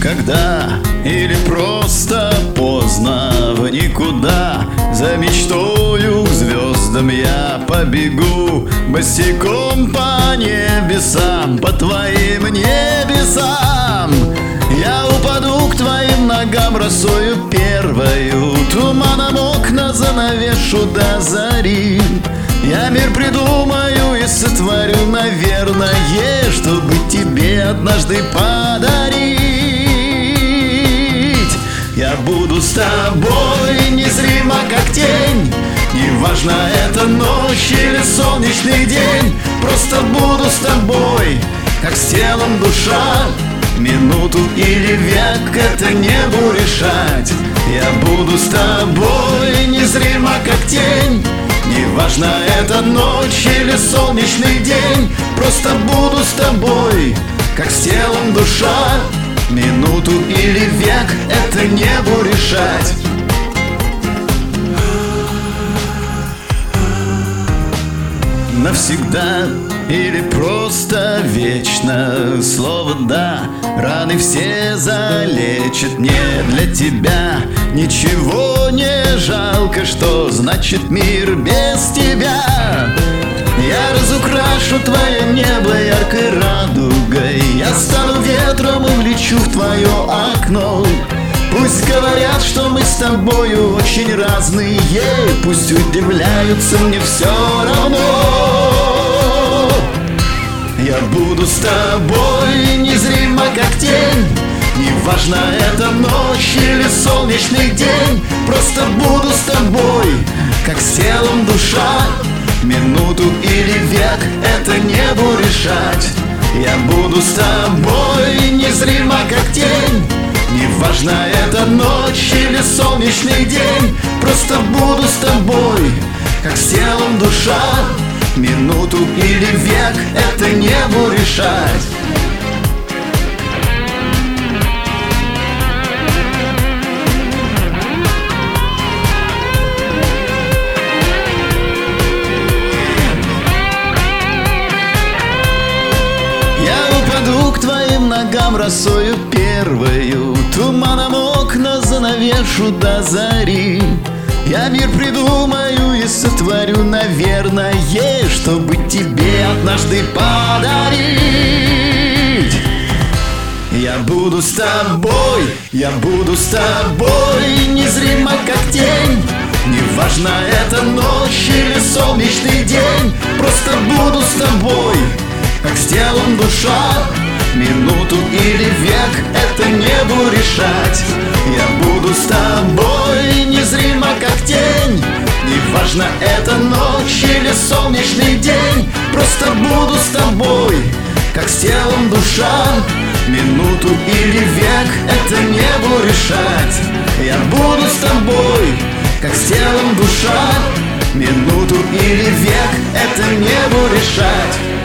Когда или просто поздно в никуда, за мечтою к звездам я побегу босиком по небесам, по твоим небесам. Я упаду к твоим ногам росою первою, туманом окна занавешу до зари. Я мир придумаю и сотворю, наверное, чтобы тебе однажды подарить. Я буду с тобой незримо как тень, неважно, это ночь или солнечный день. Просто буду с тобой, как с телом душа, минуту или век это небу решать. Я буду с тобой незримо как тень, неважно, это ночь или солнечный день. Просто буду с тобой, как с телом душа, минуту или век это небу решать. Навсегда или просто вечно, слово «да», раны все залечит. Мне для тебя ничего не жалко, что значит мир без тебя. Я разукрашу твое небо яркой радугой, я стану ветром и влечу в твое окно. Пусть говорят, что мы с тобою очень разные, пусть удивляются, мне все равно. Я буду с тобой незримо как тень, неважно, это ночь или солнечный день. Просто буду с тобой, как с телом душа, минуту или век это небу решать. Я буду с тобой незримо как тень, неважно, это ночь или солнечный день. Просто буду с тобой, как с телом душа, минуту или век это небу решать. К твоим ногам росою первою, туманом окна занавешу до зари. Я мир придумаю и сотворю, наверное, чтобы тебе однажды подарить. Я буду с тобой, я буду с тобой незримо как тень, неважно, это ночь или солнечный день. Просто буду с тобой, как с телом душа, минуту или век это небу решать. Я буду с тобой незримо как тень, неважно, это ночь или солнечный день. Просто буду с тобой, как с телом душа, минуту или век это небу решать. Я буду с тобой, как с телом душа, минуту или век это небу решать.